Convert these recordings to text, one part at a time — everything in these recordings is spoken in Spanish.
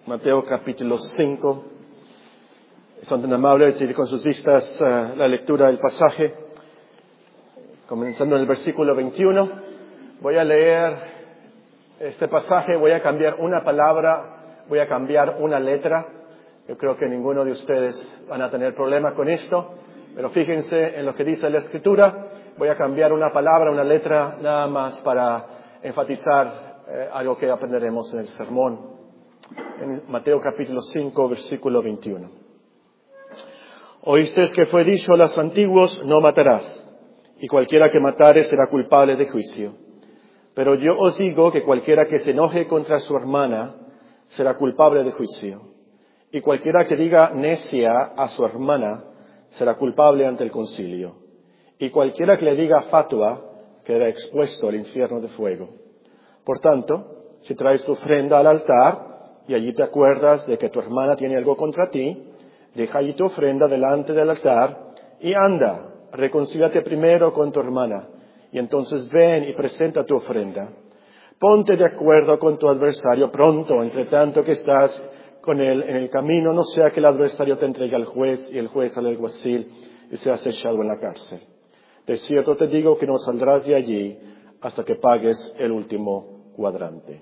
Mateo capítulo 5. Son tan amables de ir con sus vistas la lectura del pasaje. Comenzando en el versículo 21. Voy a leer este pasaje, voy a cambiar una palabra, voy a cambiar una letra. Yo creo que ninguno de ustedes van a tener problema con esto, pero fíjense en lo que dice la Escritura. Voy a cambiar una palabra, una letra, nada más para enfatizar algo que aprenderemos en el sermón. En Mateo capítulo 5, versículo 21. Oísteis que fue dicho a los antiguos, no matarás, y cualquiera que matare será culpable de juicio. Pero yo os digo que cualquiera que se enoje contra su hermana será culpable de juicio. Y cualquiera que diga necia a su hermana será culpable ante el concilio. Y cualquiera que le diga fatua quedará expuesto al infierno de fuego. Por tanto, si traes tu ofrenda al altar y allí te acuerdas de que tu hermana tiene algo contra ti, deja allí tu ofrenda delante del altar y anda, reconcíliate primero con tu hermana y entonces ven y presenta tu ofrenda. Ponte de acuerdo con tu adversario pronto, entre tanto que estás con él en el camino, no sea que el adversario te entregue al juez y el juez al alguacil y seas echado en la cárcel. De cierto te digo que no saldrás de allí hasta que pagues el último cuadrante.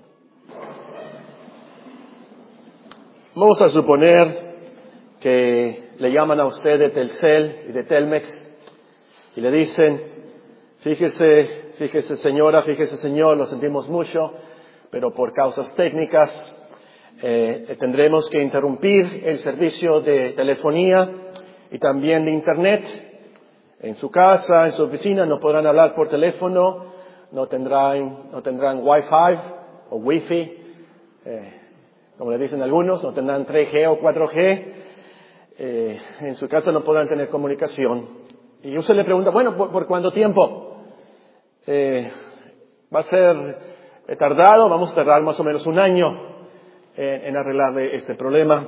Vamos a suponer que le llaman a usted de Telcel y de Telmex y le dicen, fíjese señora, fíjese señor, lo sentimos mucho, pero por causas técnicas tendremos que interrumpir el servicio de telefonía y también de internet. En su casa, en su oficina no podrán hablar por teléfono, no tendrán Wi-Fi o Wi-Fi, como le dicen algunos, no tendrán 3G o 4G, en su casa no podrán tener comunicación. Y usted le pregunta, bueno, ¿por cuánto tiempo? ¿Va a ser tardado? Vamos a tardar más o menos un año en arreglar este problema.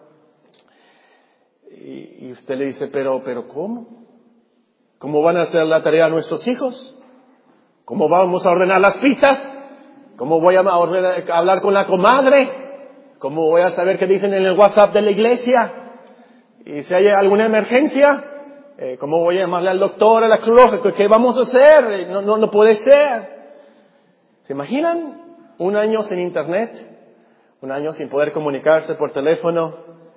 Y usted le dice, pero ¿cómo? ¿Cómo van a hacer la tarea nuestros hijos? ¿Cómo vamos a ordenar las pizzas? ¿Cómo voy a hablar con la comadre? ¿Cómo voy a saber qué dicen en el WhatsApp de la iglesia? Y si hay alguna emergencia, ¿cómo voy a llamarle al doctor, a la cruz? ¿Qué vamos a hacer? No puede ser. ¿Se imaginan? Un año sin internet, un año sin poder comunicarse por teléfono.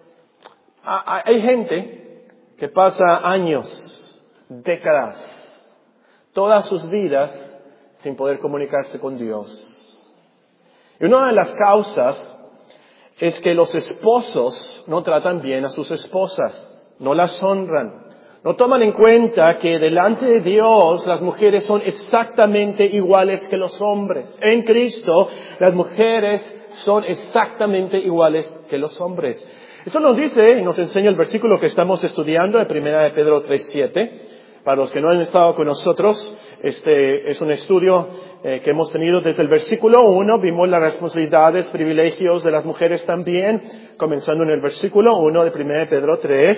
Hay gente que pasa años, décadas, todas sus vidas sin poder comunicarse con Dios. Y una de las causas es que los esposos no tratan bien a sus esposas, no las honran, no toman en cuenta que delante de Dios las mujeres son exactamente iguales que los hombres. En Cristo las mujeres son exactamente iguales que los hombres. Esto nos dice y nos enseña el versículo que estamos estudiando de 1 de Pedro 3:7. Para los que no han estado con nosotros, este es un estudio que hemos tenido desde el versículo 1. Vimos las responsabilidades, privilegios de las mujeres también, comenzando en el versículo 1 de 1 de Pedro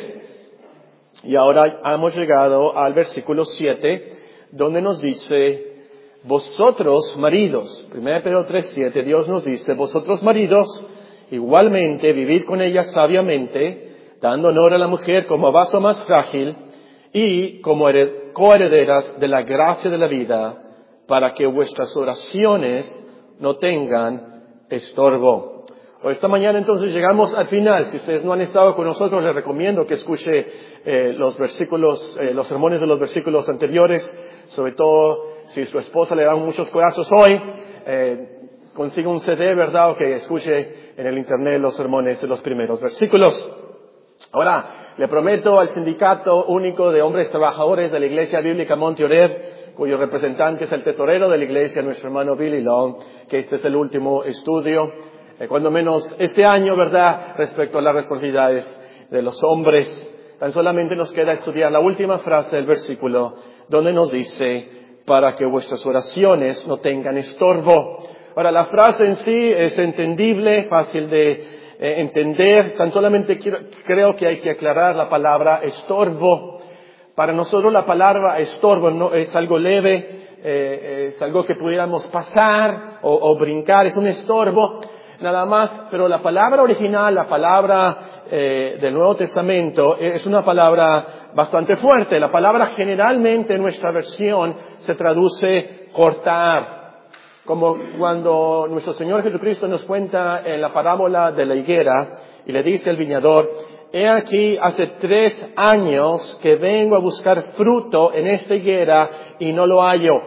3. Y ahora hemos llegado al versículo 7, donde nos dice, vosotros maridos, 1 de Pedro 3:7, Dios nos dice, vosotros maridos, igualmente vivid con ella sabiamente, dando honor a la mujer como a vaso más frágil, y como coherederas de la gracia de la vida, para que vuestras oraciones no tengan estorbo. Esta mañana entonces llegamos al final. Si ustedes no han estado con nosotros, les recomiendo que escuche los sermones de los versículos anteriores, sobre todo si su esposa le da muchos corazos hoy, consiga un CD, ¿verdad? O que escuche en el internet los sermones de los primeros versículos. Ahora, le prometo al Sindicato Único de Hombres Trabajadores de la Iglesia Bíblica Monte Oreb, cuyo representante es el tesorero de la iglesia, nuestro hermano Billy Long, que este es el último estudio, cuando menos este año, ¿verdad?, respecto a las responsabilidades de los hombres. Tan solamente nos queda estudiar la última frase del versículo, donde nos dice, para que vuestras oraciones no tengan estorbo. Ahora, la frase en sí es entendible, fácil de entender. Tan solamente creo que hay que aclarar la palabra estorbo. Para nosotros la palabra estorbo no es algo leve, es algo que pudiéramos pasar o brincar, es un estorbo. nada más, pero la palabra original, la palabra del Nuevo Testamento, es una palabra bastante fuerte. La palabra generalmente en nuestra versión se traduce cortar. Como cuando nuestro Señor Jesucristo nos cuenta en la parábola de la higuera y le dice al viñador, he aquí hace 3 años que vengo a buscar fruto en esta higuera y no lo hallo.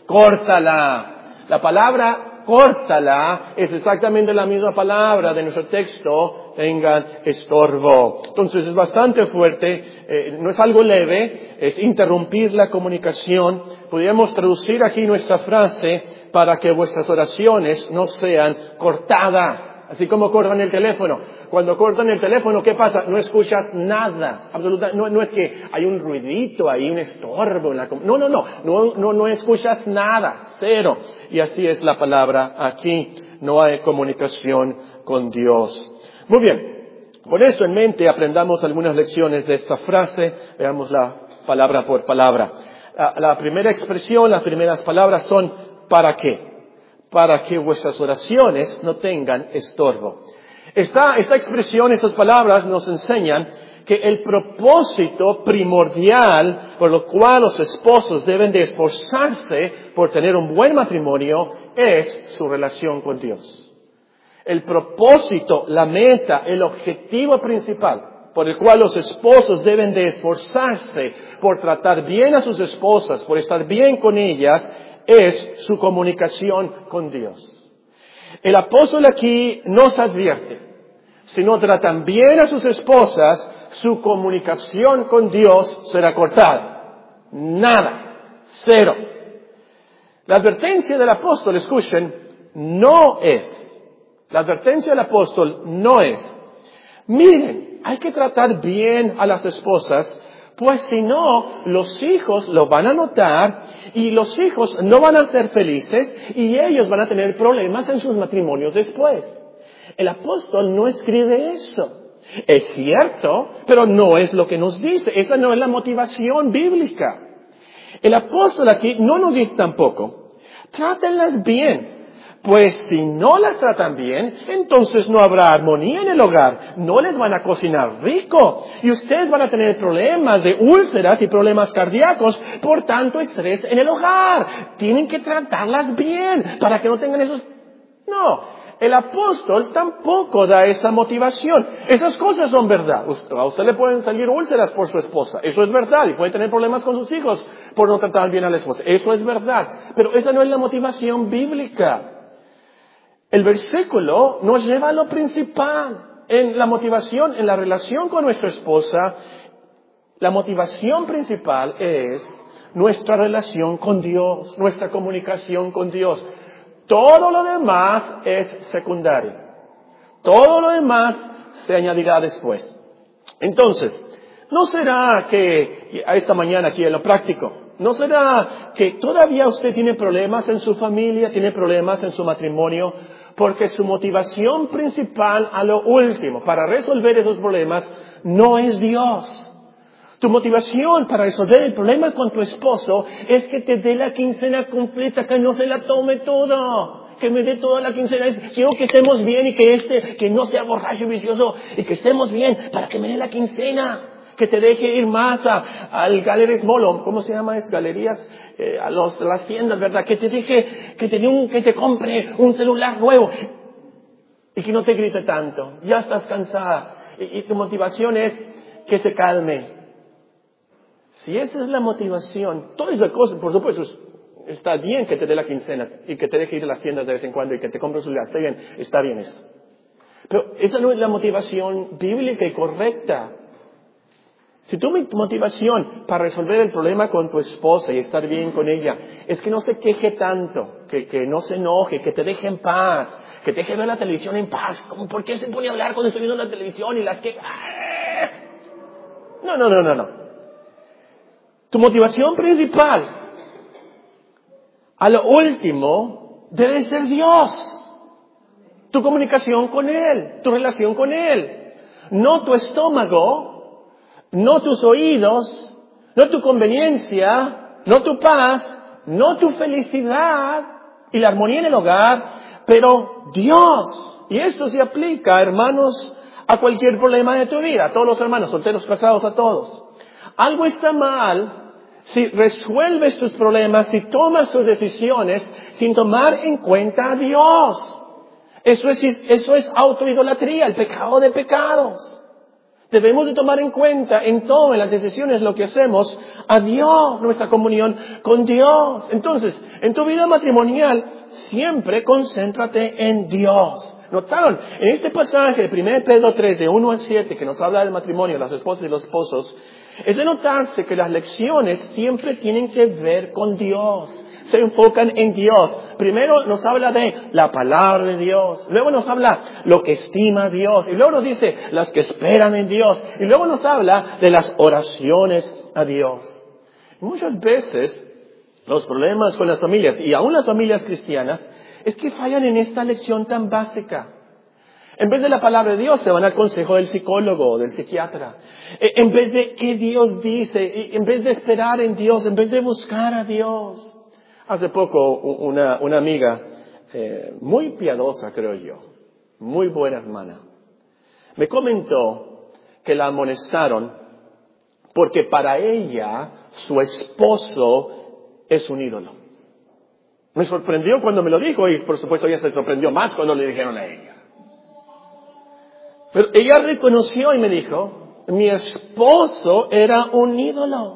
Córtala. La palabra córtala es exactamente la misma palabra de nuestro texto, tengan estorbo. Entonces es bastante fuerte, no es algo leve, es interrumpir la comunicación. Podríamos traducir aquí nuestra frase para que vuestras oraciones no sean cortadas, así como cortan el teléfono. Cuando cortan el teléfono, ¿qué pasa? No escuchas nada, absolutamente, no es que hay un ruidito ahí, un estorbo en la no escuchas nada, cero. Y así es la palabra aquí, no hay comunicación con Dios. Muy bien, con esto en mente aprendamos algunas lecciones de esta frase, veamos la palabra por palabra. La primera expresión, las primeras palabras son ¿para qué? Para que vuestras oraciones no tengan estorbo. Esta expresión, estas palabras nos enseñan que el propósito primordial por lo cual los esposos deben de esforzarse por tener un buen matrimonio es su relación con Dios. El propósito, la meta, el objetivo principal por el cual los esposos deben de esforzarse por tratar bien a sus esposas, por estar bien con ellas, es su comunicación con Dios. El apóstol aquí nos advierte, si no tratan bien a sus esposas, su comunicación con Dios será cortada. Nada. Cero. La advertencia del apóstol, escuchen, no es. La advertencia del apóstol no es. Miren, hay que tratar bien a las esposas, pues si no, los hijos lo van a notar y los hijos no van a ser felices y ellos van a tener problemas en sus matrimonios después. El apóstol no escribe eso. Es cierto, pero no es lo que nos dice. Esa no es la motivación bíblica. El apóstol aquí no nos dice tampoco, trátenlas bien. Pues si no las tratan bien, entonces no habrá armonía en el hogar. No les van a cocinar rico. Y ustedes van a tener problemas de úlceras y problemas cardíacos. Por tanto, estrés en el hogar. Tienen que tratarlas bien para que no tengan esos... No. El apóstol tampoco da esa motivación. Esas cosas son verdad. A usted le pueden salir úlceras por su esposa. Eso es verdad. Y puede tener problemas con sus hijos por no tratar bien a la esposa. Eso es verdad. Pero esa no es la motivación bíblica. El versículo nos lleva a lo principal. En la motivación, en la relación con nuestra esposa, la motivación principal es nuestra relación con Dios, nuestra comunicación con Dios. Todo lo demás es secundario. Todo lo demás se añadirá después. Entonces, ¿no será que, a esta mañana aquí en lo práctico, no será que todavía usted tiene problemas en su familia, tiene problemas en su matrimonio, porque su motivación principal a lo último para resolver esos problemas no es Dios? Tu motivación para resolver el problema con tu esposo es que te dé la quincena completa, que no se la tome todo, que me dé toda la quincena. Quiero que estemos bien y que no sea borracho y vicioso y que estemos bien para que me dé la quincena. Que te deje ir más al Galeries Mall, ¿cómo se llama? Es galerías, a las tiendas, ¿verdad? Que te deje, que te compre un celular nuevo y que no te grite tanto. Ya estás cansada y tu motivación es que se calme. Si esa es la motivación, todas esas cosas, por supuesto, está bien que te dé la quincena y que te deje ir a las tiendas de vez en cuando y que te compre un celular, está bien eso. Pero esa no es la motivación bíblica y correcta. Si tu motivación para resolver el problema con tu esposa y estar bien con ella es que no se queje tanto, que no se enoje, que te deje en paz, que te deje ver la televisión en paz, como ¿por qué se pone a hablar cuando estoy viendo la televisión y las que... No. Tu motivación principal, a lo último, debe ser Dios. Tu comunicación con Él, tu relación con Él. No tu estómago, no tus oídos, no tu conveniencia, no tu paz, no tu felicidad y la armonía en el hogar, pero Dios. Y esto se aplica, hermanos, a cualquier problema de tu vida, a todos los hermanos, solteros, casados, a todos. Algo está mal si resuelves tus problemas, si tomas tus decisiones sin tomar en cuenta a Dios. Eso es autoidolatría, el pecado de pecados. Debemos de tomar en cuenta en todo, en las decisiones, lo que hacemos a Dios, nuestra comunión con Dios. Entonces, en tu vida matrimonial, siempre concéntrate en Dios. ¿Notaron? En este pasaje de 1 Pedro 3, de 1 al 7, que nos habla del matrimonio, las esposas y los esposos, es de notarse que las lecciones siempre tienen que ver con Dios. Se enfocan en Dios. Primero nos habla de la palabra de Dios. Luego nos habla lo que estima a Dios. Y luego nos dice las que esperan en Dios. Y luego nos habla de las oraciones a Dios. Muchas veces los problemas con las familias, y aún las familias cristianas, es que fallan en esta lección tan básica. En vez de la palabra de Dios, se van al consejo del psicólogo o del psiquiatra. En vez de qué Dios dice, en vez de esperar en Dios, en vez de buscar a Dios. Hace poco una amiga, muy piadosa creo yo, muy buena hermana, me comentó que la amonestaron porque para ella su esposo es un ídolo. Me sorprendió cuando me lo dijo y por supuesto ella se sorprendió más cuando le dijeron a ella. Pero ella reconoció y me dijo, mi esposo era un ídolo.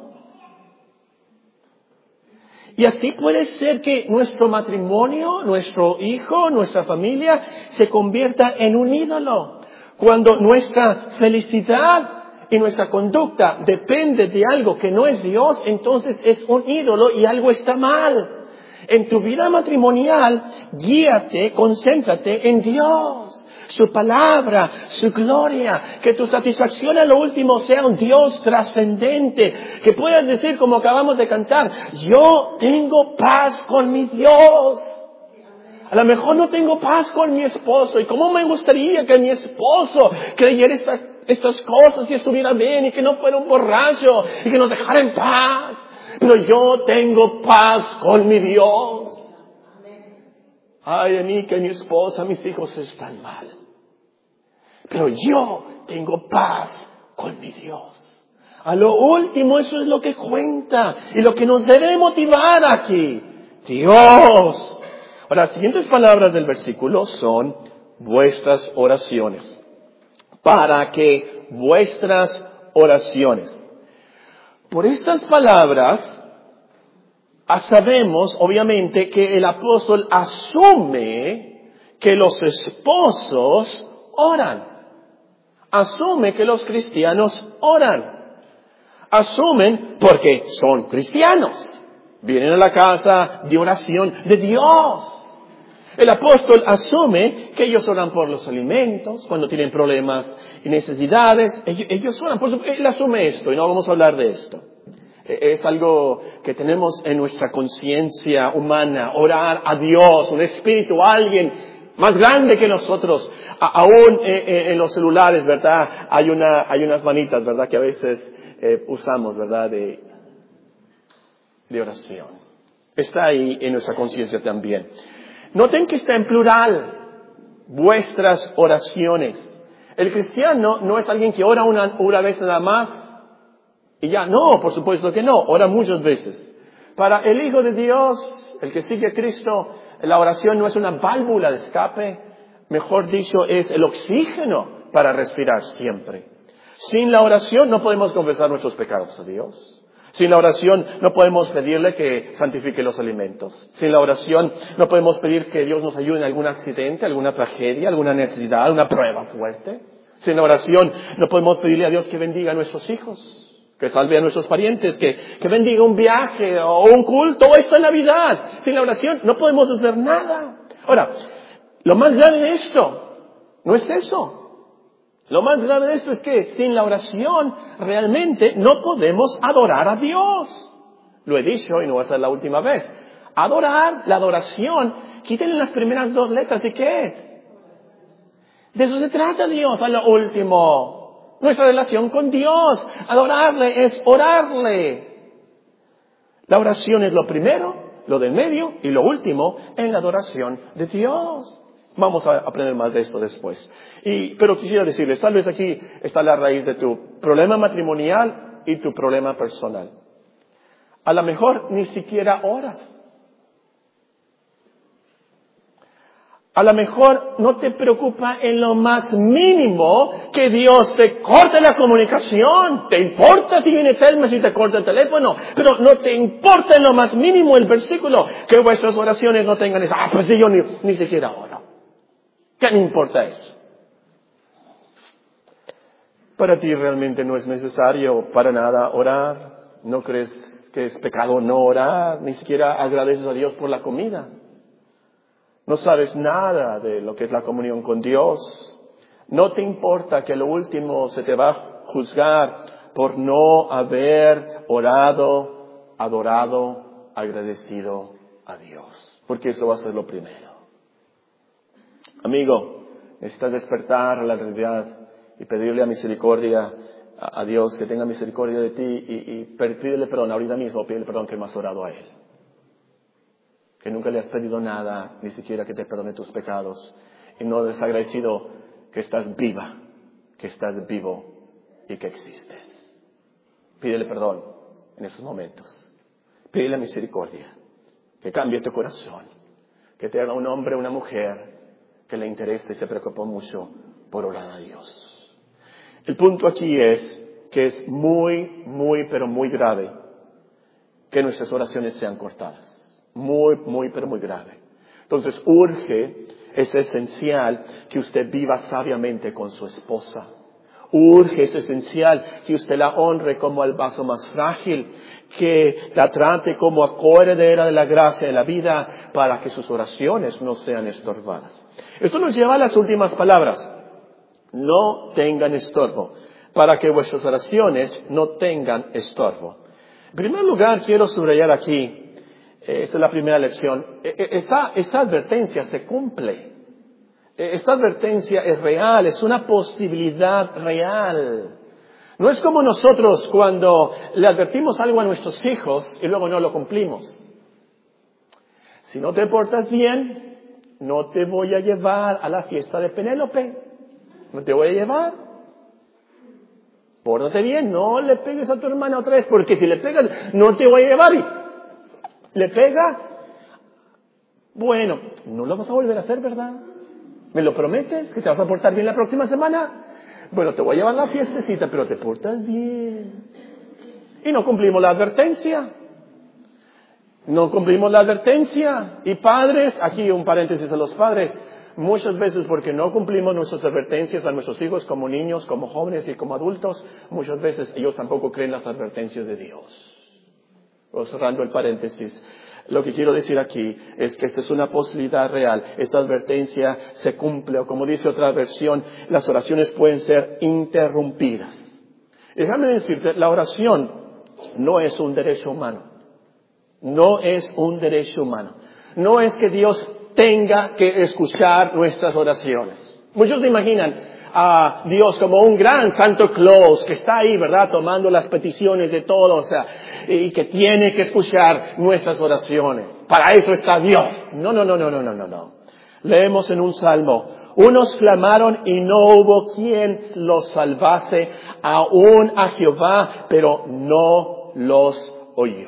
Y así puede ser que nuestro matrimonio, nuestro hijo, nuestra familia se convierta en un ídolo. Cuando nuestra felicidad y nuestra conducta depende de algo que no es Dios, entonces es un ídolo y algo está mal. En tu vida matrimonial, guíate, concéntrate en Dios. Su palabra, su gloria, que tu satisfacción a lo último sea un Dios trascendente, que puedas decir como acabamos de cantar, yo tengo paz con mi Dios. A lo mejor no tengo paz con mi esposo, y cómo me gustaría que mi esposo creyera estas cosas y estuviera bien y que no fuera un borracho y que nos dejara en paz, pero yo tengo paz con mi Dios. Ay de mí que mi esposa, mis hijos están mal. Pero yo tengo paz con mi Dios. A lo último, eso es lo que cuenta y lo que nos debe motivar aquí. Dios. Ahora, las siguientes palabras del versículo son vuestras oraciones. Para que vuestras oraciones. Por estas palabras, sabemos, obviamente, que el apóstol asume que los esposos oran. Asume que los cristianos oran. Asumen porque son cristianos. Vienen a la casa de oración de Dios. El apóstol asume que ellos oran por los alimentos, cuando tienen problemas y necesidades. Ellos oran. Por supuesto, él asume esto y no vamos a hablar de esto. Es algo que tenemos en nuestra conciencia humana, orar a Dios, un espíritu, alguien más grande que nosotros. Aún en los celulares, ¿verdad? Hay unas manitas, ¿verdad? Que a veces usamos, ¿verdad? De oración. Está ahí en nuestra conciencia también. Noten que está en plural. Vuestras oraciones. El cristiano no es alguien que ora una vez nada más. Y ya, no, por supuesto que no, ora muchas veces. Para el Hijo de Dios, el que sigue a Cristo, la oración no es una válvula de escape, mejor dicho, es el oxígeno para respirar siempre. Sin la oración no podemos confesar nuestros pecados a Dios. Sin la oración no podemos pedirle que santifique los alimentos. Sin la oración no podemos pedir que Dios nos ayude en algún accidente, alguna tragedia, alguna necesidad, una prueba fuerte. Sin la oración no podemos pedirle a Dios que bendiga a nuestros hijos, que salve a nuestros parientes, que bendiga un viaje o un culto o esta Navidad. Sin la oración no podemos hacer nada. Ahora, lo más grave de esto no es eso. Lo más grave de esto es que sin la oración realmente no podemos adorar a Dios. Lo he dicho y no va a ser la última vez. Adorar, la adoración, quítenle las primeras dos letras. ¿Y qué es? De eso se trata Dios a lo último. Nuestra relación con Dios. Adorarle es orarle. La oración es lo primero, lo del medio y lo último en la adoración de Dios. Vamos a aprender más de esto después. Pero quisiera decirles, tal vez aquí está la raíz de tu problema matrimonial y tu problema personal. A lo mejor ni siquiera oras. A lo mejor no te preocupa en lo más mínimo que Dios te corte la comunicación. Te importa si viene Telma y te corta el teléfono. Pero no te importa en lo más mínimo el versículo. Que vuestras oraciones no tengan eso. Pues si yo ni siquiera oro. ¿Qué me importa eso? Para ti realmente no es necesario para nada orar. No crees que es pecado no orar. Ni siquiera agradeces a Dios por la comida. No sabes nada de lo que es la comunión con Dios. No te importa que lo último se te va a juzgar por no haber orado, adorado, agradecido a Dios. Porque eso va a ser lo primero. Amigo, necesitas despertar a la realidad y pedirle a misericordia a Dios que tenga misericordia de ti y pídele perdón ahorita mismo, pídele perdón que no has orado a Él. Que nunca le has pedido nada, ni siquiera que te perdone tus pecados. Y no has agradecido que estás viva, que estás vivo y que existes. Pídele perdón en esos momentos. Pídele misericordia, que cambie tu corazón, que te haga un hombre o una mujer que le interese y se preocupe mucho por orar a Dios. El punto aquí es que es muy, pero muy grave que nuestras oraciones sean cortadas. Muy, pero muy grave. Entonces es esencial que usted viva sabiamente con su esposa. Es esencial que usted la honre como el vaso más frágil, que la trate como a coheredera de la gracia de la vida para que sus oraciones no sean estorbadas. Esto nos lleva a las últimas palabras. No tengan estorbo, para que vuestras oraciones no tengan estorbo. En primer lugar, quiero subrayar aquí, esta es la primera lección, esta advertencia se cumple. Esta advertencia es real, es una posibilidad real. No es como nosotros cuando le advertimos algo a nuestros hijos y luego no lo cumplimos. Si no te portas bien, no te voy a llevar a la fiesta de Penélope. No te voy a llevar. Pórtate bien, no le pegues a tu hermana otra vez, porque si le pegas, no te voy a llevar. Y le pega. Bueno, no lo vas a volver a hacer, ¿verdad? ¿Me lo prometes? ¿Que te vas a portar bien la próxima semana? Bueno, te voy a llevar a la fiestecita, pero te portas bien. Y no cumplimos la advertencia. No cumplimos la advertencia. Y padres, aquí un paréntesis a los padres, muchas veces porque no cumplimos nuestras advertencias a nuestros hijos como niños, como jóvenes y como adultos, muchas veces ellos tampoco creen las advertencias de Dios. Cerrando el paréntesis, lo que quiero decir aquí es que esta es una posibilidad real. Esta advertencia se cumple, o como dice otra versión, las oraciones pueden ser interrumpidas. Déjame decirte, la oración no es un derecho humano. No es un derecho humano. No es que Dios tenga que escuchar nuestras oraciones. Muchos se imaginan a Dios como un gran Santa Claus que está ahí, ¿verdad?, tomando las peticiones de todos, y que tiene que escuchar nuestras oraciones. Para eso está Dios. No. Leemos en un salmo, unos clamaron y no hubo quien los salvase, aún a Jehová, pero no los oyó.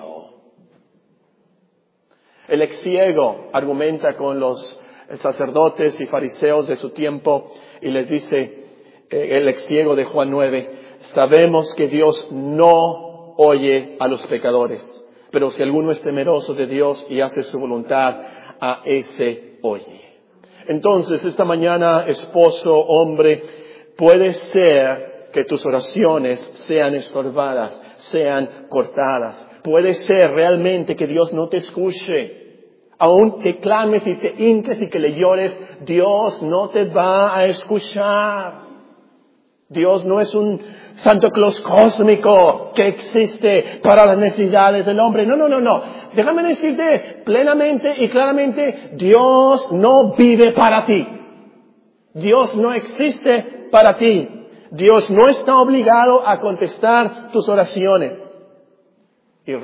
El ex ciego argumenta con los sacerdotes y fariseos de su tiempo y les dice, el ex ciego de Juan 9, sabemos que Dios no oye a los pecadores, pero si alguno es temeroso de Dios y hace su voluntad, a ese oye. Entonces, esta mañana, esposo, hombre, puede ser que tus oraciones sean estorbadas, sean cortadas. Puede ser realmente que Dios no te escuche. Aún te clames y te hinques y que le llores, Dios no te va a escuchar. Dios no es un Santa Claus cósmico que existe para las necesidades del hombre. No. Déjame decirte plenamente y claramente, Dios no vive para ti. Dios no existe para ti. Dios no está obligado a contestar tus oraciones. Y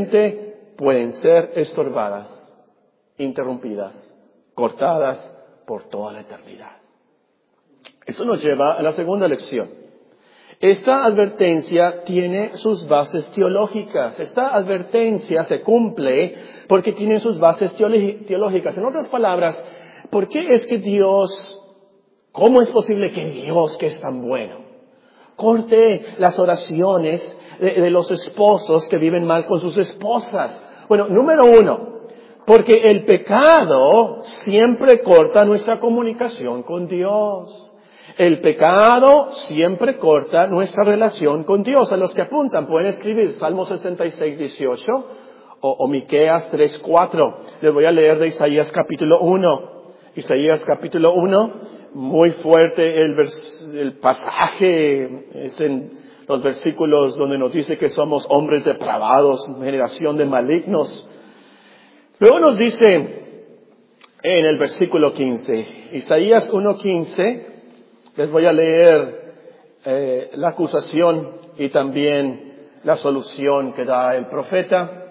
realmente pueden ser estorbadas, interrumpidas, cortadas por toda la eternidad. Eso nos lleva a la segunda lección. Esta advertencia tiene sus bases teológicas. Esta advertencia se cumple porque tiene sus bases teológicas. En otras palabras, ¿por qué es que cómo es posible que Dios, que es tan bueno, corte las oraciones de los esposos que viven mal con sus esposas? Bueno, número uno, porque el pecado siempre corta nuestra comunicación con Dios. El pecado siempre corta nuestra relación con Dios. A los que apuntan pueden escribir Salmo 66, 18 o Miqueas 3, 4. Les voy a leer de Isaías capítulo 1. Isaías capítulo 1, muy fuerte el pasaje, es en los versículos donde nos dice que somos hombres depravados, generación de malignos. Luego nos dice en el versículo 15, Isaías 1:15, les voy a leer la acusación y también la solución que da el profeta.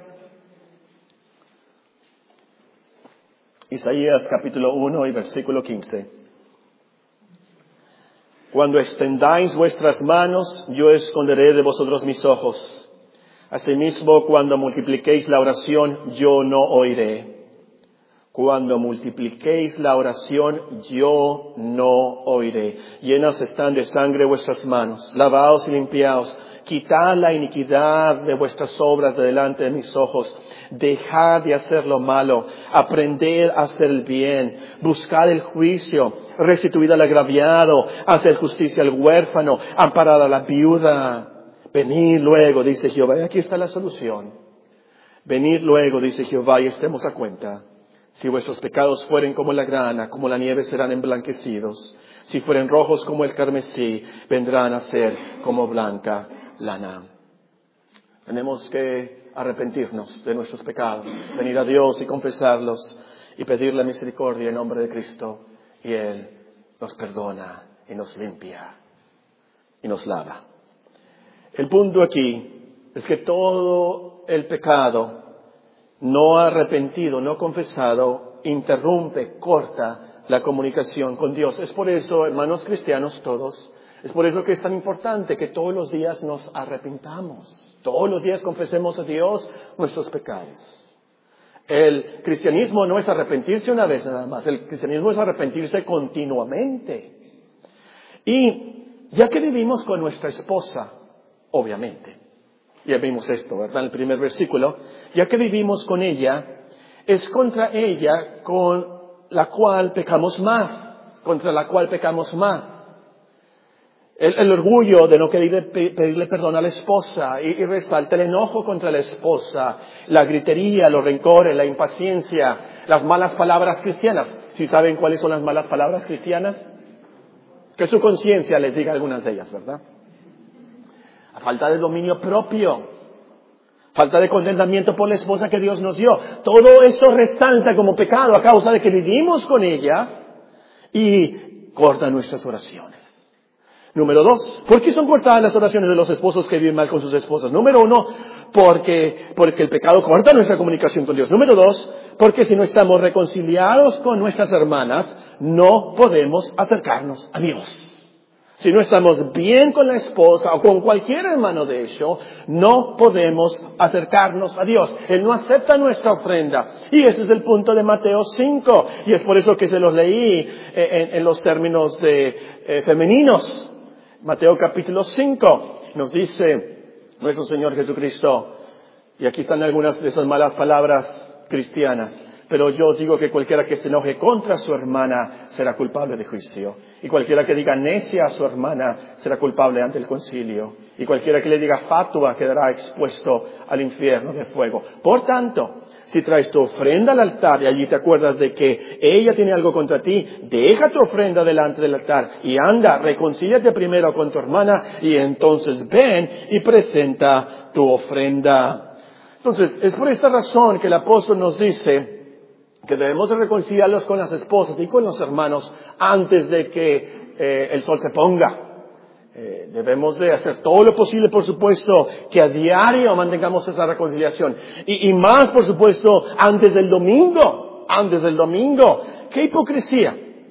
Isaías capítulo 1 y versículo 15. Cuando extendáis vuestras manos, yo esconderé de vosotros mis ojos. Asimismo, cuando multipliquéis la oración, yo no oiré. Cuando multipliquéis la oración, yo no oiré. Llenas están de sangre vuestras manos. Lavaos y limpiaos. Quitad la iniquidad de vuestras obras de delante de mis ojos. Dejad de hacer lo malo. Aprended a hacer el bien. Buscad el juicio. Restituid al agraviado. Haced justicia al huérfano. Amparad a la viuda. Venid luego, dice Jehová. Y aquí está la solución. Venid luego, dice Jehová, y estemos a cuenta. Si vuestros pecados fueren como la grana, como la nieve serán emblanquecidos. Si fueren rojos como el carmesí, vendrán a ser como blanca lana. Tenemos que arrepentirnos de nuestros pecados, venir a Dios y confesarlos y pedirle misericordia en nombre de Cristo. Y Él nos perdona y nos limpia y nos lava. El punto aquí es que todo el pecado no arrepentido, no confesado, interrumpe, corta la comunicación con Dios. Es por eso, hermanos cristianos todos, es por eso que es tan importante que todos los días nos arrepintamos. Todos los días confesemos a Dios nuestros pecados. El cristianismo no es arrepentirse una vez nada más. El cristianismo es arrepentirse continuamente. Y ya que vivimos con nuestra esposa, obviamente, ya vimos esto, ¿verdad? En el primer versículo. Ya que vivimos con ella, es contra ella con la cual pecamos más. Contra la cual pecamos más. El orgullo de no querer pedirle perdón a la esposa y resalta el enojo contra la esposa, la gritería, los rencores, la impaciencia, las malas palabras cristianas. ¿Sí saben cuáles son las malas palabras cristianas? Que su conciencia les diga algunas de ellas, ¿verdad? A falta de dominio propio, falta de contentamiento por la esposa que Dios nos dio. Todo eso resalta como pecado a causa de que vivimos con ellas y corta nuestras oraciones. Número 2, ¿por qué son cortadas las oraciones de los esposos que viven mal con sus esposas? Número 1, porque el pecado corta nuestra comunicación con Dios. Número 2, porque si no estamos reconciliados con nuestras hermanas, no podemos acercarnos a Dios. Si no estamos bien con la esposa o con cualquier hermano de ello, no podemos acercarnos a Dios. Él no acepta nuestra ofrenda. Y ese es el punto de Mateo 5. Y es por eso que se los leí en los términos femeninos. Mateo capítulo 5 nos dice nuestro Señor Jesucristo, y aquí están algunas de esas malas palabras cristianas, pero yo os digo que cualquiera que se enoje contra su hermana será culpable de juicio, y cualquiera que diga necia a su hermana será culpable ante el concilio, y cualquiera que le diga fatua quedará expuesto al infierno de fuego. Por tanto, si traes tu ofrenda al altar y allí te acuerdas de que ella tiene algo contra ti, deja tu ofrenda delante del altar y anda, reconcíliate primero con tu hermana y entonces ven y presenta tu ofrenda. Entonces, es por esta razón que el apóstol nos dice que debemos de reconciliarlos con las esposas y con los hermanos antes de que el sol se ponga. Debemos de hacer todo lo posible, por supuesto, que a diario mantengamos esa reconciliación. Y más, por supuesto, antes del domingo. ¡Qué hipocresía!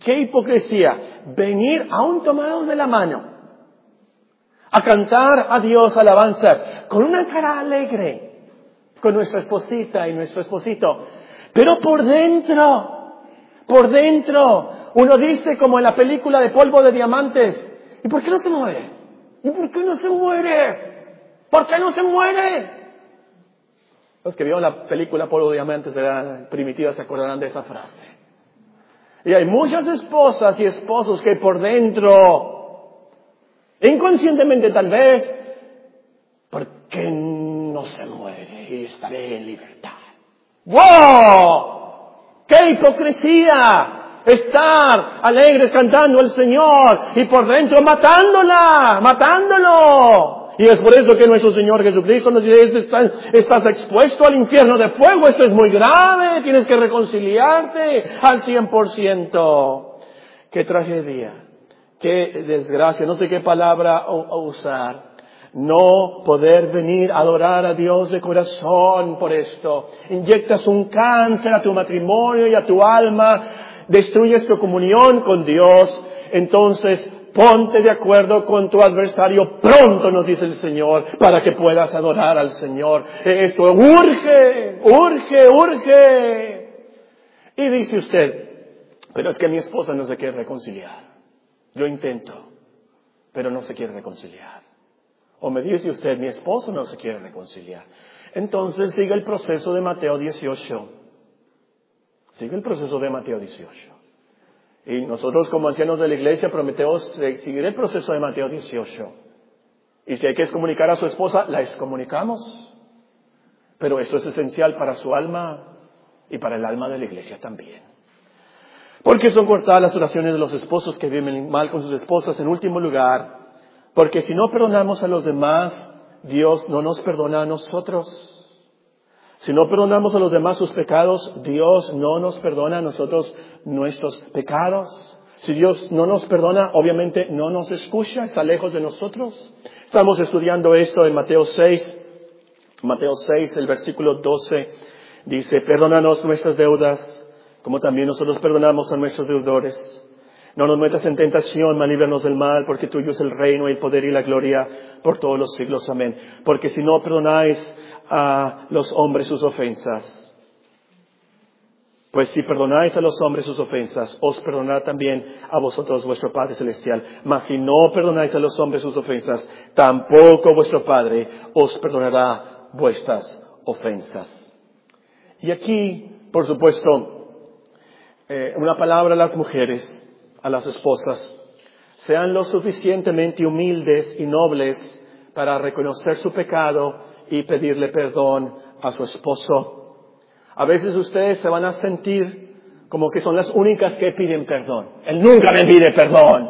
¡Qué hipocresía! Venir aún tomados de la mano a cantar a Dios alabanza con una cara alegre, con nuestra esposita y nuestro esposito. Pero por dentro, uno dice como en la película de Polvo de Diamantes, ¿y por qué no se muere? ¿Y por qué no se muere? ¿Por qué no se muere? Los que vieron la película Polvo de Diamantes de la primitiva se acordarán de esa frase. Y hay muchas esposas y esposos que por dentro, inconscientemente tal vez, ¿por qué no se muere y estaré en libertad? ¡Wow! ¡Qué hipocresía! Estar alegres cantando al Señor y por dentro matándolo. Y es por eso que nuestro Señor Jesucristo nos dice, estás expuesto al infierno de fuego, esto es muy grave, tienes que reconciliarte al 100%. ¡Qué tragedia! ¡Qué desgracia! No sé qué palabra usar. No poder venir a adorar a Dios de corazón por esto. Inyectas un cáncer a tu matrimonio y a tu alma, destruyes tu comunión con Dios, entonces ponte de acuerdo con tu adversario pronto, nos dice el Señor, para que puedas adorar al Señor. Esto urge. Y dice usted, pero es que mi esposa no se quiere reconciliar. Yo intento, pero no se quiere reconciliar. O me dice usted, mi esposo no se quiere reconciliar. Entonces sigue el proceso de Mateo 18. Sigue el proceso de Mateo 18. Y nosotros como ancianos de la iglesia prometemos seguir el proceso de Mateo 18. Y si hay que excomunicar a su esposa, la excomunicamos. Pero esto es esencial para su alma y para el alma de la iglesia también. Porque son cortadas las oraciones de los esposos que viven mal con sus esposas. En último lugar, porque si no perdonamos a los demás, Dios no nos perdona a nosotros. Si no perdonamos a los demás sus pecados, Dios no nos perdona a nosotros nuestros pecados. Si Dios no nos perdona, obviamente no nos escucha, está lejos de nosotros. Estamos estudiando esto en Mateo 6. Mateo 6, el versículo 12, dice, perdónanos nuestras deudas, como también nosotros perdonamos a nuestros deudores. No nos metas en tentación, mas líbranos del mal, porque tuyo es el reino, el poder y la gloria por todos los siglos. Amén. Porque si no perdonáis a los hombres sus ofensas, pues si perdonáis a los hombres sus ofensas, os perdonará también a vosotros vuestro Padre Celestial. Mas si no perdonáis a los hombres sus ofensas, tampoco vuestro Padre os perdonará vuestras ofensas. Y aquí, por supuesto, una palabra a las mujeres, a las esposas. Sean lo suficientemente humildes y nobles para reconocer su pecado y pedirle perdón a su esposo. A veces ustedes se van a sentir como que son las únicas que piden perdón. Él nunca me pide perdón.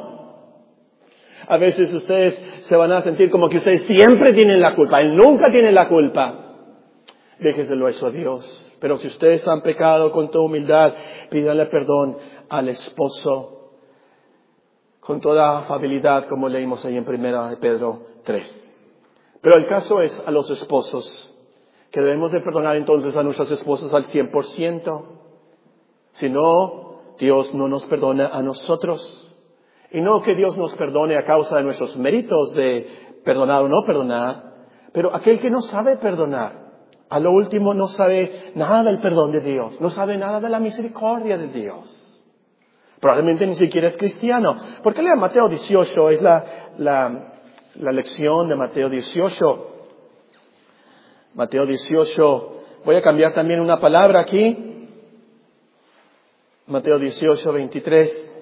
A veces ustedes se van a sentir como que ustedes siempre tienen la culpa. Él nunca tiene la culpa. Déjeselo eso a Dios. Pero si ustedes han pecado con toda humildad, pídanle perdón al esposo con toda afabilidad, como leímos ahí en 1 de Pedro 3. Pero el caso es a los esposos, que debemos de perdonar entonces a nuestras esposas al 100%. Si no, Dios no nos perdona a nosotros. Y no que Dios nos perdone a causa de nuestros méritos de perdonar o no perdonar, pero aquel que no sabe perdonar, a lo último no sabe nada del perdón de Dios, no sabe nada de la misericordia de Dios. Probablemente ni siquiera es cristiano. ¿Por qué lea Mateo 18? Es la lección de Mateo 18. Mateo 18. Voy a cambiar también una palabra aquí. Mateo 18, 23.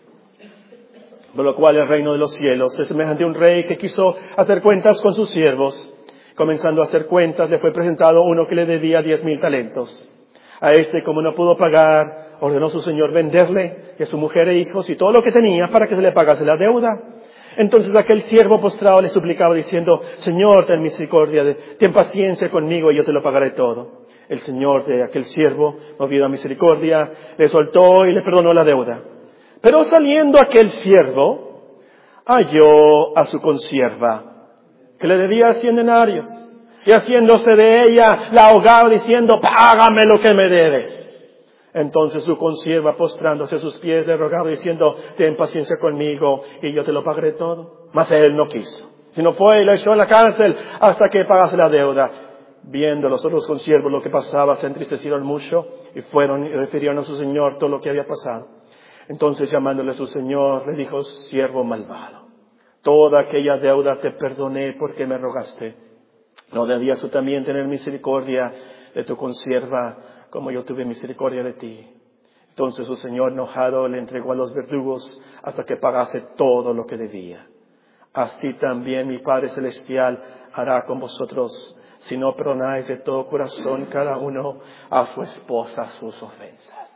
Por lo cual el reino de los cielos es semejante a un rey que quiso hacer cuentas con sus siervos. Comenzando a hacer cuentas, le fue presentado uno que le debía 10,000 talentos. A este, como no pudo pagar, ordenó su señor venderle y a su mujer e hijos y todo lo que tenía para que se le pagase la deuda. Entonces aquel siervo postrado le suplicaba diciendo, Señor, ten misericordia, ten paciencia conmigo y yo te lo pagaré todo. El señor de aquel siervo, movido a misericordia, le soltó y le perdonó la deuda. Pero saliendo aquel siervo, halló a su consierva, que le debía 100 denarios. Y haciéndose de ella, la ahogaba diciendo, págame lo que me debes. Entonces su consierva, postrándose a sus pies, le rogaba diciendo, ten paciencia conmigo y yo te lo pagaré todo. Mas él no quiso, sino fue y le echó en la cárcel hasta que pagase la deuda. Viendo los otros consiervos lo que pasaba, se entristecieron mucho y fueron y refirieron a su señor todo lo que había pasado. Entonces llamándole a su señor, le dijo, siervo malvado, toda aquella deuda te perdoné porque me rogaste. ¿No debías tú también tener misericordia de tu consierva como yo tuve misericordia de ti? Entonces su señor enojado le entregó a los verdugos hasta que pagase todo lo que debía. Así también mi Padre Celestial hará con vosotros si no perdonáis de todo corazón cada uno a su esposa sus ofensas.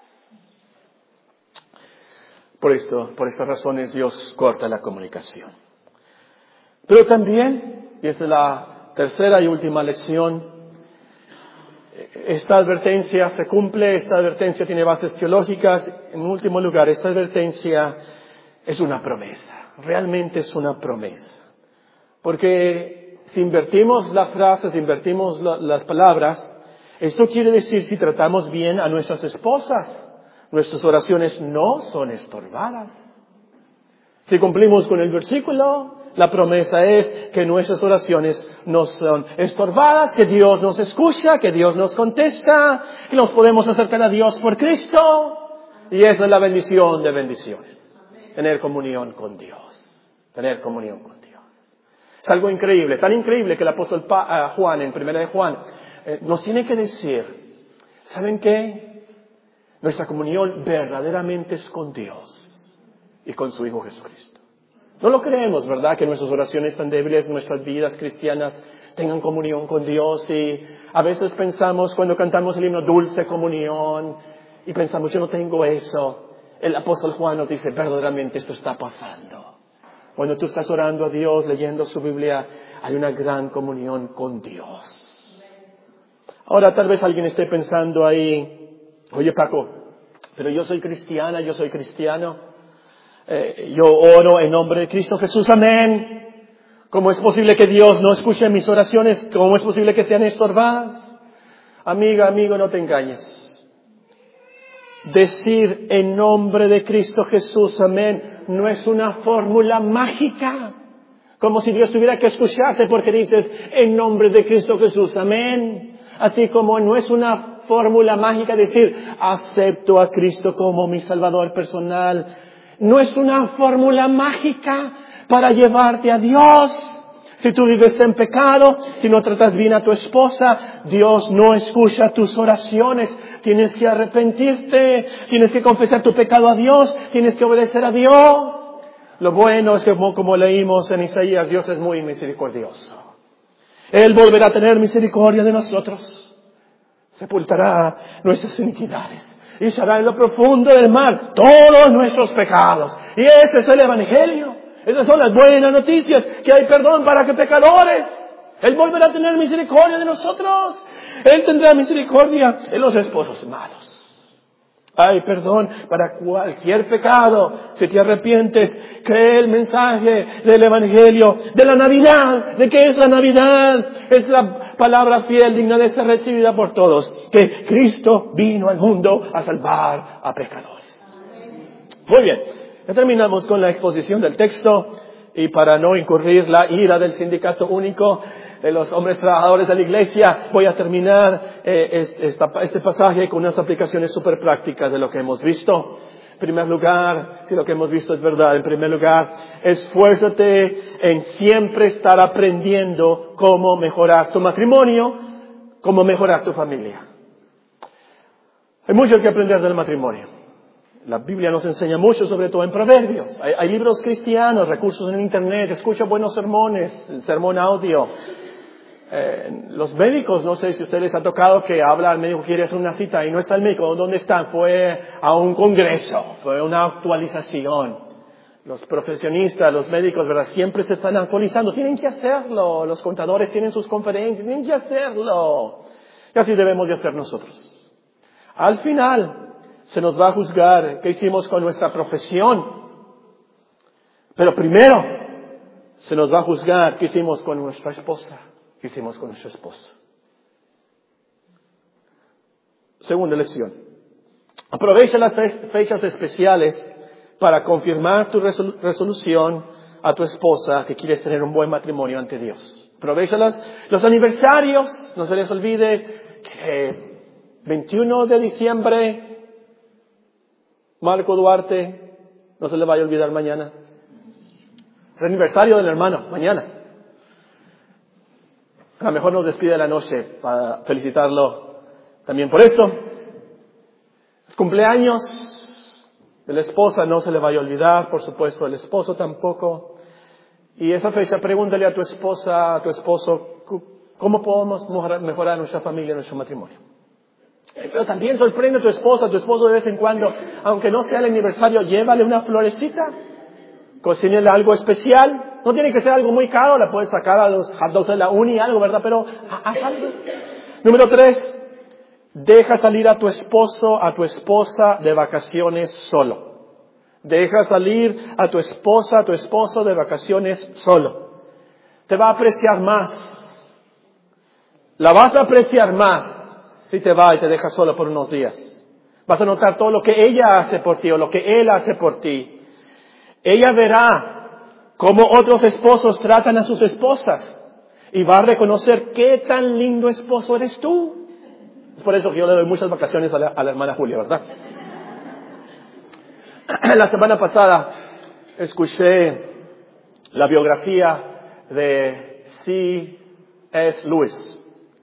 Por estas razones Dios corta la comunicación. Pero también, y esta es la tercera y última lección, esta advertencia se cumple, esta advertencia tiene bases teológicas. En último lugar, esta advertencia es una promesa, realmente es una promesa. Porque si invertimos las frases, invertimos las palabras, esto quiere decir si tratamos bien a nuestras esposas, nuestras oraciones no son estorbadas. Si cumplimos con el versículo, la promesa es que nuestras oraciones no son estorbadas, que Dios nos escucha, que Dios nos contesta, que nos podemos acercar a Dios por Cristo. Y esa es la bendición de bendiciones. Tener comunión con Dios. Tener comunión con Dios. Es algo increíble, tan increíble que el apóstol Juan, en 1 de Juan, nos tiene que decir, ¿saben qué? Nuestra comunión verdaderamente es con Dios y con su Hijo Jesucristo. No lo creemos, ¿verdad? Que nuestras oraciones tan débiles, nuestras vidas cristianas tengan comunión con Dios. Y a veces pensamos, cuando cantamos el himno Dulce Comunión, y pensamos, yo no tengo eso. El apóstol Juan nos dice, verdaderamente esto está pasando. Cuando tú estás orando a Dios, leyendo su Biblia, hay una gran comunión con Dios. Ahora tal vez alguien esté pensando ahí, oye Paco, pero yo soy cristiana, yo soy cristiano. Yo oro en nombre de Cristo Jesús, amén. ¿Cómo es posible que Dios no escuche mis oraciones? ¿Cómo es posible que sean estorbadas? Amiga, amigo, no te engañes. Decir en nombre de Cristo Jesús, amén, no es una fórmula mágica. Como si Dios tuviera que escucharte porque dices en nombre de Cristo Jesús, amén. Así como no es una fórmula mágica decir acepto a Cristo como mi Salvador personal. No es una fórmula mágica para llevarte a Dios. Si tú vives en pecado, si no tratas bien a tu esposa, Dios no escucha tus oraciones. Tienes que arrepentirte, tienes que confesar tu pecado a Dios, tienes que obedecer a Dios. Lo bueno es que, como leímos en Isaías, Dios es muy misericordioso. Él volverá a tener misericordia de nosotros. Sepultará nuestras iniquidades y echará en lo profundo del mar todos nuestros pecados. Y este es el Evangelio. Esas son las buenas noticias, que hay perdón para que pecadores. Él volverá a tener misericordia de nosotros. Él tendrá misericordia de los esposos malos. Hay perdón para cualquier pecado. Si te arrepientes, cree el mensaje del Evangelio, de la Navidad. ¿De qué es la Navidad? Es la palabra fiel, digna de ser recibida por todos. Que Cristo vino al mundo a salvar a pecadores. Muy bien, ya terminamos con la exposición del texto. Y para no incurrir la ira del sindicato único de los hombres trabajadores de la iglesia, voy a terminar este pasaje con unas aplicaciones súper prácticas de lo que hemos visto. En primer lugar, si lo que hemos visto es verdad, en primer lugar, esfuérzate en siempre estar aprendiendo cómo mejorar tu matrimonio, cómo mejorar tu familia. Hay mucho que aprender del matrimonio. La Biblia nos enseña mucho, sobre todo en Proverbios. Hay libros cristianos, recursos en Internet, escucha buenos sermones, el sermón audio. Los médicos, no sé si a ustedes les ha tocado que habla al médico, quiere hacer una cita y no está el médico. ¿Dónde está? Fue a un congreso, fue una actualización. Los profesionistas, los médicos, ¿verdad? Siempre se están actualizando. Tienen que hacerlo. Los contadores tienen sus conferencias, tienen que hacerlo. Y así debemos de hacer nosotros. Al final se nos va a juzgar qué hicimos con nuestra profesión. Pero primero se nos va a juzgar qué hicimos con nuestra esposa, qué hicimos con nuestro esposo. Segunda lección. Aprovecha las fechas especiales para confirmar tu resolución a tu esposa que quieres tener un buen matrimonio ante Dios. Aprovecha los aniversarios. No se les olvide que 21 de diciembre, Marco Duarte, no se le vaya a olvidar mañana. El aniversario del hermano, mañana. A lo mejor nos despide la noche para felicitarlo también por esto. El cumpleaños de la esposa no se le vaya a olvidar, por supuesto, el esposo tampoco. Y esa fecha, pregúntale a tu esposa, a tu esposo, ¿cómo podemos mejorar nuestra familia, nuestro matrimonio? Pero también sorprende a tu esposa, a tu esposo de vez en cuando, aunque no sea el aniversario, llévale una florecita, cocínele algo especial. No tiene que ser algo muy caro, la puedes sacar a los hot dogs de la uni, algo, ¿verdad? Pero haz algo. Número 3, deja salir a tu esposo, a tu esposa de vacaciones solo. Deja salir a tu esposa, a tu esposo de vacaciones solo. Te va a apreciar más. La vas a apreciar más si te va y te deja solo por unos días. Vas a notar todo lo que ella hace por ti o lo que él hace por ti. Ella verá cómo otros esposos tratan a sus esposas y va a reconocer qué tan lindo esposo eres tú. Es por eso que yo le doy muchas vacaciones a la hermana Julia, ¿verdad? La semana pasada escuché la biografía de C.S. Lewis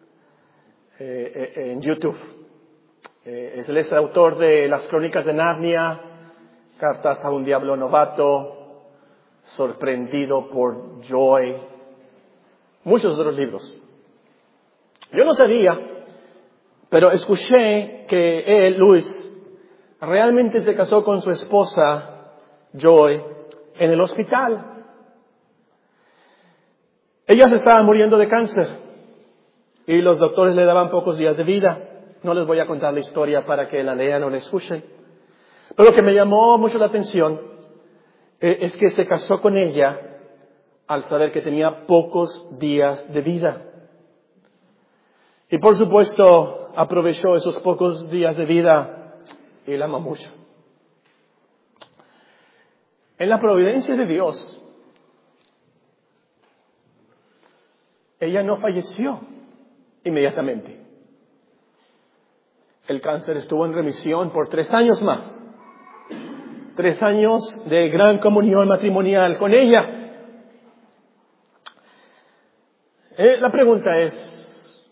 en YouTube. Él es el autor de Las Crónicas de Narnia, Cartas a un Diablo Novato, Sorprendido por Joy, muchos otros libros. Yo no sabía, pero escuché que Lewis, realmente se casó con su esposa, Joy, en el hospital. Ella se estaba muriendo de cáncer y los doctores le daban pocos días de vida. No les voy a contar la historia para que la lean o la escuchen. Pero lo que me llamó mucho la atención es que se casó con ella al saber que tenía pocos días de vida. Y por supuesto aprovechó esos pocos días de vida y la ama mucho. En la providencia de Dios, ella no falleció inmediatamente. El cáncer estuvo en remisión por 3 años más. 3 años de gran comunión matrimonial con ella. La pregunta es,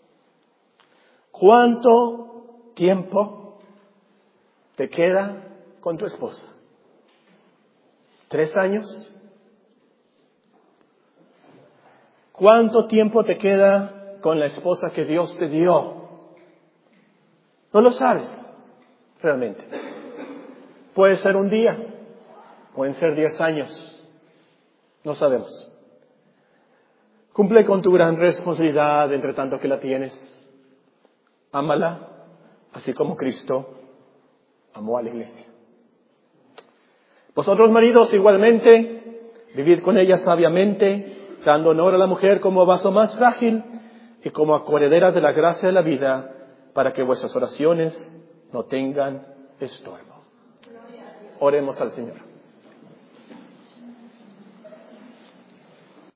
¿cuánto tiempo te queda con tu esposa? 3 años. ¿Cuánto tiempo te queda con la esposa que Dios te dio? No lo sabes, realmente. Puede ser un día, pueden ser 10 años, no sabemos. Cumple con tu gran responsabilidad entre tanto que la tienes. Ámala, así como Cristo amó a la iglesia. Vosotros, maridos, igualmente, vivid con ella sabiamente, dando honor a la mujer como vaso más frágil y como coheredera de la gracia de la vida, para que vuestras oraciones no tengan estorbo. Oremos al Señor.